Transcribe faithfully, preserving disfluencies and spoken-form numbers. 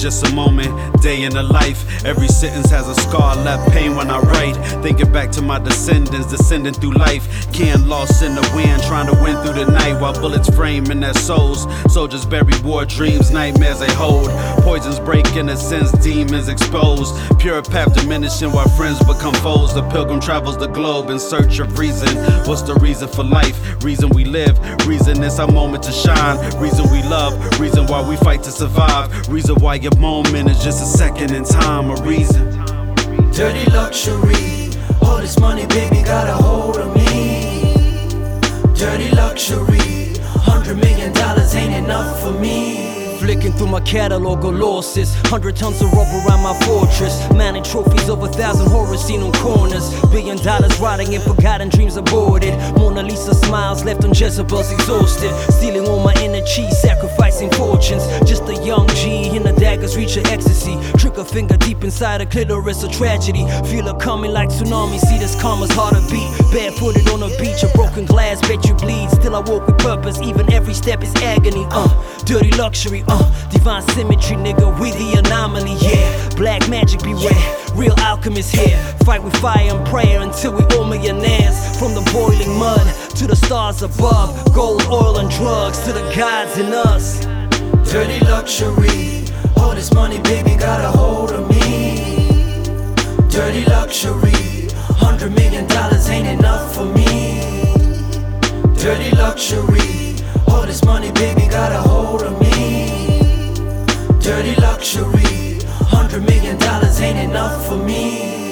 just a moment, day in the life. Every sentence has a scar, left pain when I write. Thinking back to my descendants, descending through life. Can lost in the wind, trying to win through the night. While bullets framing their souls. Soldiers bury war dreams, nightmares they hold. Poisons break innocence, demons exposed. Pure path diminishing while friends become foes. The pilgrim travels the globe in search of reason. What's the reason for life? Reason we live. Reason it's our moment to shine. Reason we love. Reason why we fight to survive. Reason why your moment is just a second in time. A reason. Dirty luxury. All this money, baby, got a hold of me. Dirty luxury. Hundred million dollars ain't enough for me. Flicking through my catalog of losses. Hundred tons of rubber around my fortress. Mounting trophies of a thousand horrors seen on corners. Billion dollars rotting in forgotten dreams aborted. Mona Lisa smiles left on Jezebel's exhausted. Stealing all my inner chi, sacrificing fortunes. Just a young G in the daggers reach of ecstasy. Trick a finger deep inside a clitoris, a tragedy. Feel it coming like tsunami, see this karma's heart a beat. Barefooted on a beach, a broken glass, bet you bleed. Still I walk with purpose, even every step is agony. Uh, dirty luxury, uh, divine symmetry, nigga, we the anomaly, yeah. Black magic, beware, real alchemists here. Fight with fire and prayer until we all millionaires. From the boiling mud to the stars above. Gold, oil and drugs to the gods in us. Dirty luxury. All this money, baby, got a hold of me. Dirty luxury. Hundred million dollars ain't enough for me. Dirty luxury. All this money, baby, got a hold of me. Dirty luxury. Hundred million dollars ain't enough for me.